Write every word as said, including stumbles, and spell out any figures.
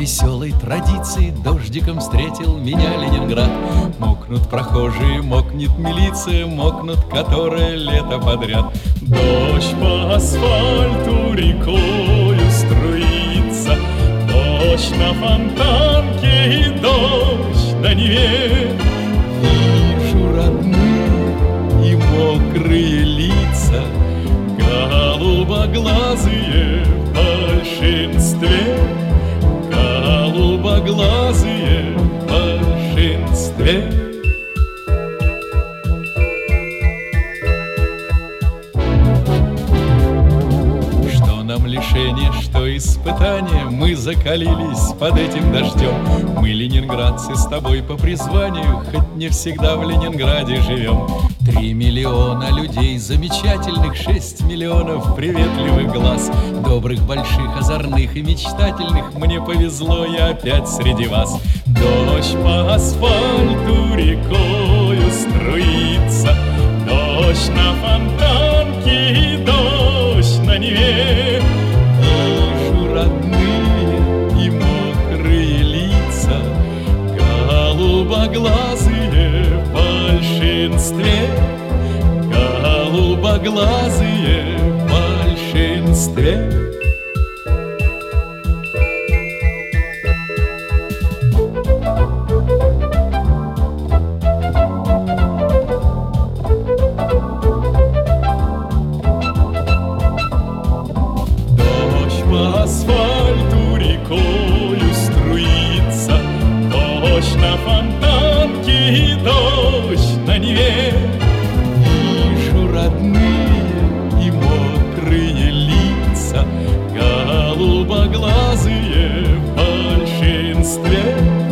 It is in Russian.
веселой традиции дождиком встретил меня Ленинград. Мокнут прохожие, мокнет милиция, мокнут которое лето подряд. Дождь по асфальту рекою струится, дождь на фонтанке и дождь на Неве. Вижу родные и мокрые лица, голубоглазые в большинстве, голубоглазые в большинстве. Что нам лишение, что испытание, мы закалились под этим дождем. Мы, ленинградцы, с тобой по призванию, хоть не всегда в Ленинграде живем. Три миллиона людей замечательных, шесть миллионов приветливых глаз, добрых, больших, озорных и мечтательных. Мне повезло, я опять среди вас. Дождь по асфальту рекою струится, дождь на фонтанке и дождь на Неве. Вижу родные и мокрые лица, голубоглазые в большинстве, голубоглазые в большинстве. Дождь по асфальту рекою струится, дождь на фонтанке и дождь на Неве. Вижу родные и мокрые лица, голубоглазые в большинстве,